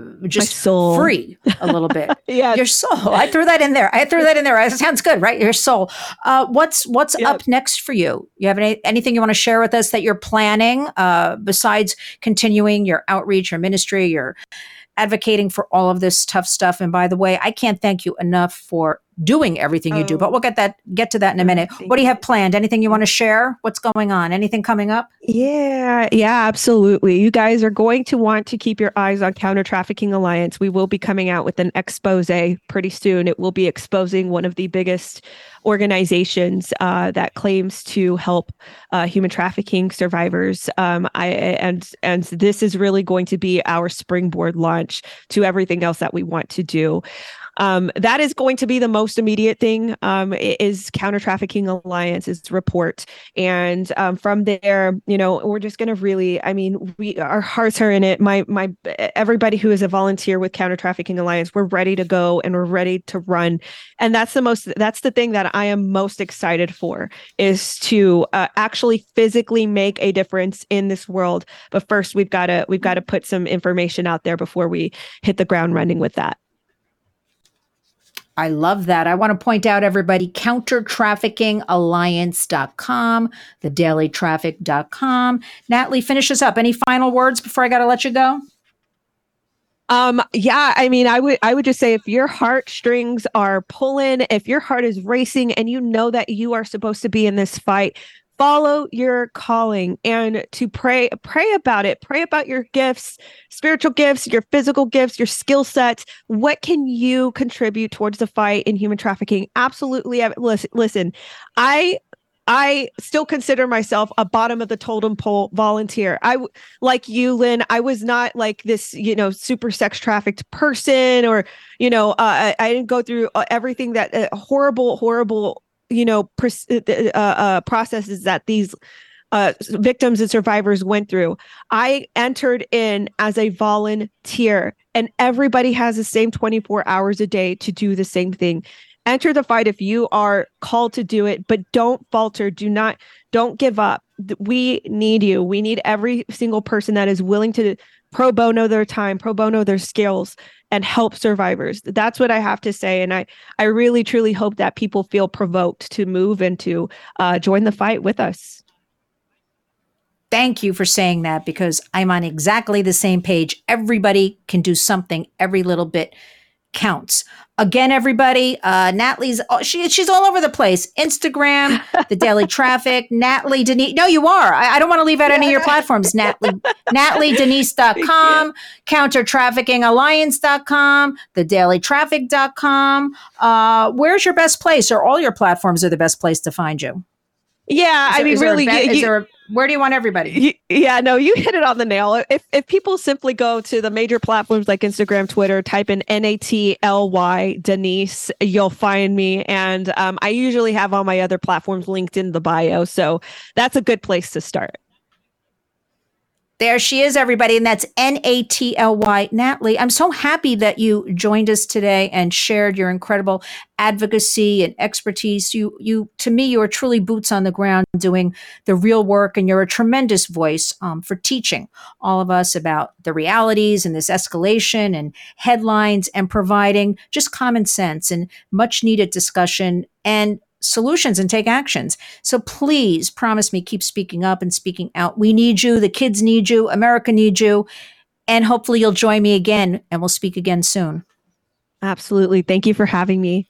free a little bit. Yeah. Your soul. I threw that in there. It sounds good, right? Your soul. What's up next for you? You have anything you want to share with us that you're planning besides continuing your outreach, your ministry, your advocating for all of this tough stuff? And by the way, I can't thank you enough for doing everything you do. But we'll get to that in a minute. What do you have planned? Anything you want to share? What's going on? Anything coming up? Yeah, absolutely. You guys are going to want to keep your eyes on Counter Trafficking Alliance. We will be coming out with an expose pretty soon. It will be exposing one of the biggest organizations that claims to help human trafficking survivors. And this is really going to be our springboard launch to everything else that we want to do. That is going to be the most immediate thing, is Counter Trafficking Alliance's report. And from there, we're just going to really, our hearts are in it. Everybody who is a volunteer with Counter Trafficking Alliance, we're ready to go and we're ready to run. And that's the thing that I am most excited for, is to actually physically make a difference in this world. But first, we've got to put some information out there before we hit the ground running with that. I love that. I want to point out, everybody, countertraffickingalliance.com, thedailytraffic.com. Natalie, finish us up. Any final words before I got to let you go? I would just say, if your heartstrings are pulling, if your heart is racing and you know that you are supposed to be in this fight, follow your calling, and to pray about it. Pray about your gifts, spiritual gifts, your physical gifts, your skill sets. What can you contribute towards the fight in human trafficking? Absolutely. Listen, I still consider myself a bottom of the totem pole volunteer. Like you, Lynn, I was not like this, super sex trafficked person, or, I didn't go through everything that horrible processes that these victims and survivors went through. I entered in as a volunteer, and everybody has the same 24 hours a day to do the same thing. Enter the fight if you are called to do it, but don't falter. Don't give up. We need you. We need every single person that is willing to pro bono their time, pro bono their skills, and help survivors. That's what I have to say. And I really, truly hope that people feel provoked to move and to join the fight with us. Thank you for saying that, because I'm on exactly the same page. Everybody can do something. Every little bit counts. Again, everybody, Natalie's, she's all over the place. Instagram, The Daily Traffic, Natalie Denise. No, you are. I don't want to leave out any of your platforms. NatalieDenise.com, CounterTraffickingAlliance.com, TheDailyTraffic.com. Where's your best place, or all your platforms are the best place to find you? Yeah, where do you want everybody? You hit it on the nail. If people simply go to the major platforms like Instagram, Twitter, type in NATLY Denise, you'll find me. And I usually have all my other platforms linked in the bio. So that's a good place to start. There she is, everybody. And that's NATLY, Natalie. I'm so happy that you joined us today and shared your incredible advocacy and expertise. To me, you are truly boots on the ground doing the real work, and you're a tremendous voice for teaching all of us about the realities and this escalation and headlines, and providing just common sense and much needed discussion and solutions, and take actions. So please promise me, keep speaking up and speaking out. We need you. The kids need you. America needs you. And hopefully you'll join me again, and we'll speak again soon. Absolutely. Thank you for having me.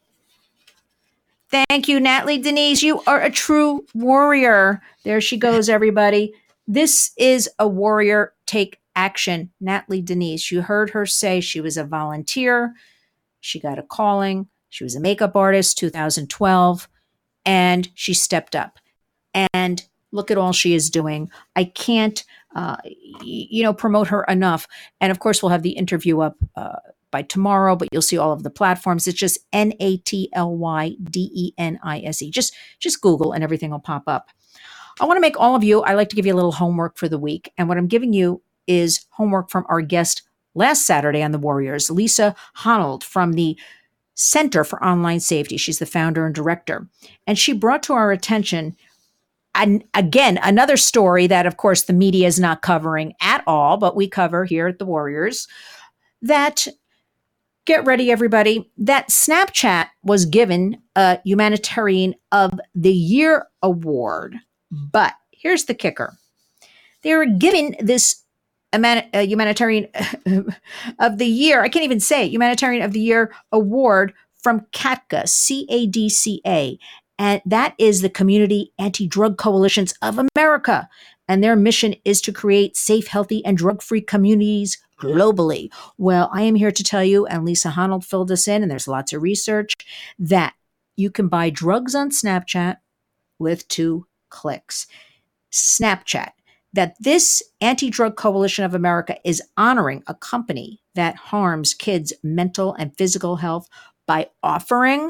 Thank you, Natalie Denise. You are a true warrior. There she goes, everybody. This is a warrior. Take action. Natalie Denise. You heard her say she was a volunteer. She got a calling. She was a makeup artist, 2012. And she stepped up, and look at all she is doing. I can't, promote her enough. And of course, we'll have the interview up by tomorrow, but you'll see all of the platforms. It's just NATLYDENISE. Just Google and everything will pop up. I want to make all of you, I like to give you a little homework for the week. And what I'm giving you is homework from our guest last Saturday on The Warriors, Lisa Honnold from the Center for Online Safety. She's the founder and director. And she brought to our attention, and again, another story that, of course, the media is not covering at all, but we cover here at The Warriors, that, get ready, everybody, that Snapchat was given a Humanitarian of the Year award. But here's the kicker. They were given this Humanitarian of the Year, I can't even say it, Humanitarian of the Year award from CADCA, CADCA, and that is the Community Anti-Drug Coalitions of America. And their mission is to create safe, healthy, and drug-free communities globally. Well, I am here to tell you, and Lisa Honnold filled us in, and there's lots of research, that you can buy drugs on Snapchat with 2 clicks. Snapchat, that this Anti-Drug Coalition of America is honoring a company that harms kids' mental and physical health by offering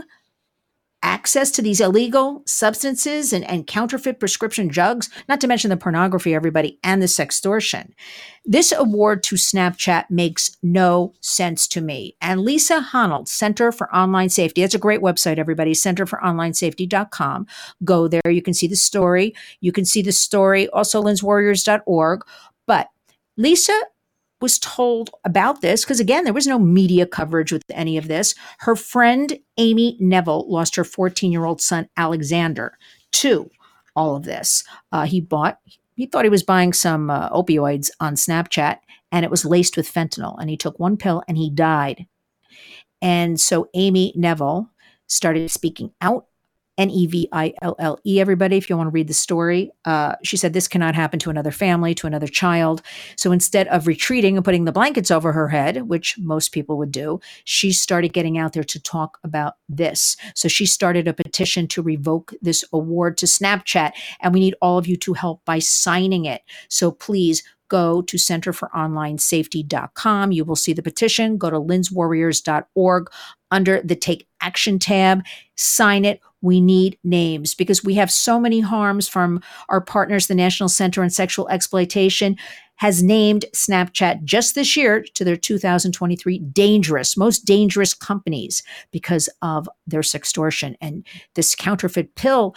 access to these illegal substances and counterfeit prescription drugs, not to mention the pornography, everybody, and the sextortion. This award to Snapchat makes no sense to me. And Lisa Honnold, Center for Online Safety, that's a great website, everybody, centerforonlinesafety.com. Go there. You can see the story. You can see the story, also linswarriors.org. But Lisa was told about this because, again, there was no media coverage with any of this. Her friend Amy Neville lost her 14-year-old son Alexander to all of this. He thought he was buying some opioids on Snapchat, and it was laced with fentanyl, and he took 1 pill and he died. And so Amy Neville started speaking out. Neville, everybody, if you want to read the story. She said this cannot happen to another family, to another child. So instead of retreating and putting the blankets over her head, which most people would do, she started getting out there to talk about this. So she started a petition to revoke this award to Snapchat, and we need all of you to help by signing it. So please go to centerforonlinesafety.com. You will see the petition. Go to linswarriors.org under the Take Action tab. Sign it. We need names because we have so many harms from our partners. The National Center on Sexual Exploitation has named Snapchat just this year to their 2023 most dangerous companies because of their sextortion and this counterfeit pill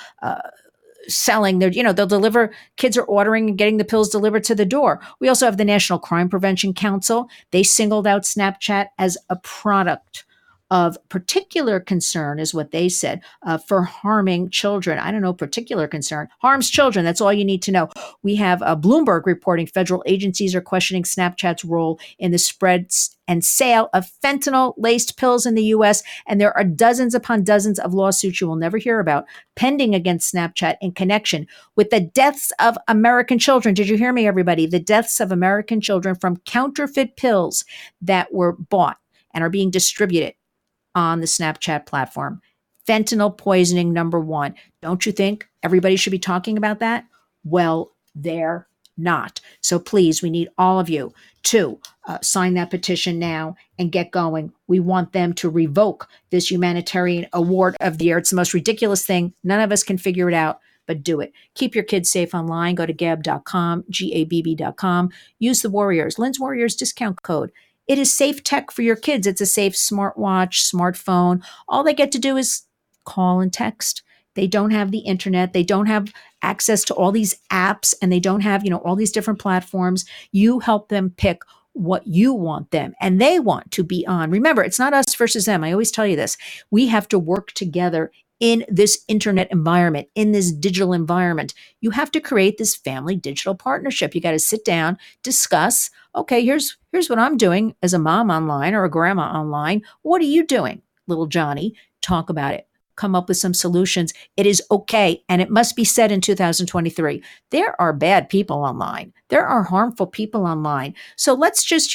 selling. They'll deliver, kids are ordering and getting the pills delivered to the door. We also have the National Crime Prevention Council. They singled out Snapchat as a product of particular concern, is what they said, for harming children. I don't know, particular concern. Harms children. That's all you need to know. We have Bloomberg reporting federal agencies are questioning Snapchat's role in the spread and sale of fentanyl-laced pills in the U.S., and there are dozens upon dozens of lawsuits you will never hear about pending against Snapchat in connection with the deaths of American children. Did you hear me, everybody? The deaths of American children from counterfeit pills that were bought and are being distributed on the Snapchat platform. Fentanyl poisoning, number 1. Don't you think everybody should be talking about that? Well, they're not. So please, we need all of you to sign that petition now and get going. We want them to revoke this humanitarian award of the year. It's the most ridiculous thing. None of us can figure it out, but do it. Keep your kids safe online. Go to gab.com, GABB.com. Use the Warriors, Lynn's Warriors discount code. It is safe tech for your kids. It's a safe smartwatch, smartphone. All they get to do is call and text. They don't have the internet. They don't have access to all these apps, and they don't have, all these different platforms. You help them pick what you want them and they want to be on. Remember, it's not us versus them. I always tell you this. We have to work together in this internet environment, in this digital environment. You have to create this family digital partnership. You got to sit down, discuss, okay, here's what I'm doing as a mom online or a grandma online. What are you doing, little Johnny? Talk about it. Come up with some solutions. It is okay. And it must be said in 2023, there are bad people online. There are harmful people online. So let's just,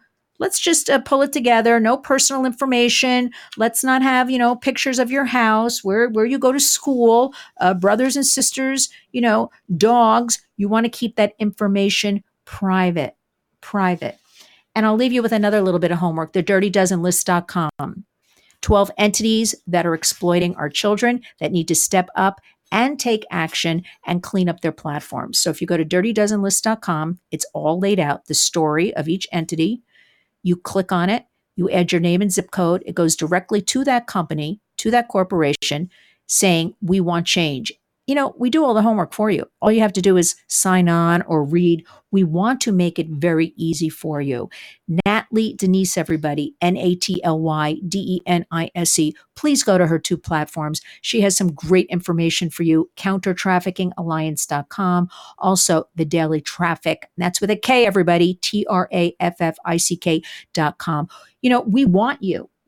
pull it together. No personal information. Let's not have, pictures of your house, where you go to school, brothers and sisters, dogs. You want to keep that information private. And I'll leave you with another little bit of homework, thedirtydozenlist.com. 12 entities that are exploiting our children that need to step up and take action and clean up their platforms. So if you go to dirtydozenlist.com, it's all laid out, the story of each entity. You click on it, you add your name and zip code. It goes directly to that company, to that corporation, saying, we want change. We do all the homework for you. All you have to do is sign on or read. We want to make it very easy for you. Natalie Denise, everybody, NATLYDENISE. Please go to her 2 platforms. She has some great information for you. Countertraffickingalliance.com. Also, the Daily Traffic. That's with a K, everybody. TRAFFICK.com. We want you.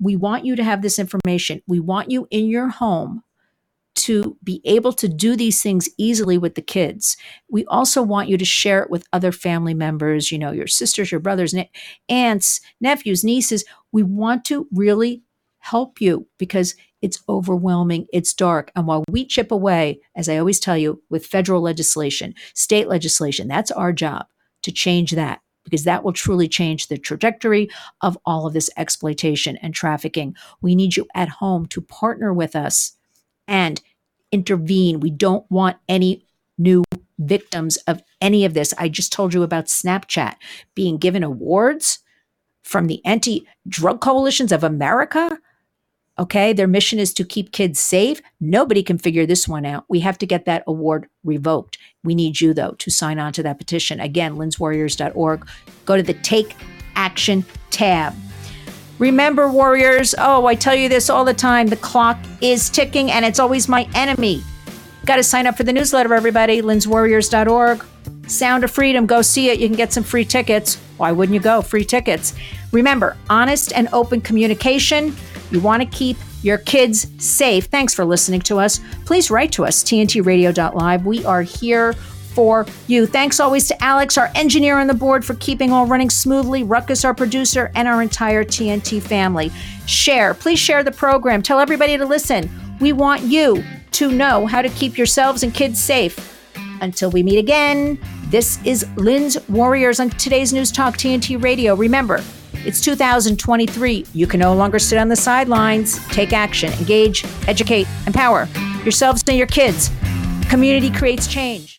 we want you to have this information. We want you in your home to be able to do these things easily with the kids. We also want you to share it with other family members, your sisters, your brothers, aunts, nephews, nieces. We want to really help you because it's overwhelming, it's dark. And while we chip away, as I always tell you, with federal legislation, state legislation, that's our job to change that, because that will truly change the trajectory of all of this exploitation and trafficking. We need you at home to partner with us and intervene. We don't want any new victims of any of this. I just told you about Snapchat being given awards from the Anti-Drug Coalitions of America. Okay, their mission is to keep kids safe. Nobody can figure this one out. We have to get that award revoked. We need you, though, to sign on to that petition. Again, linswarriors.org. Go to the Take Action tab. Remember, warriors, I tell you this all the time, the clock is ticking and it's always my enemy. Got to sign up for the newsletter, everybody, linswarriors.org. Sound of Freedom, go see it. You can get some free tickets. Why wouldn't you go? Free tickets. Remember, honest and open communication. You want to keep your kids safe. Thanks for listening to us. Please write to us, tntradio.live. We are here for you. Thanks always to Alex, our engineer on the board, for keeping all running smoothly, Ruckus, our producer, and our entire TNT family. Please share the program. Tell everybody to listen. We want you to know how to keep yourselves and kids safe. Until we meet again, this is Lynn's Warriors on today's News Talk TNT Radio. Remember, it's 2023. You can no longer sit on the sidelines. Take action, engage, educate, empower yourselves and your kids. Community creates change.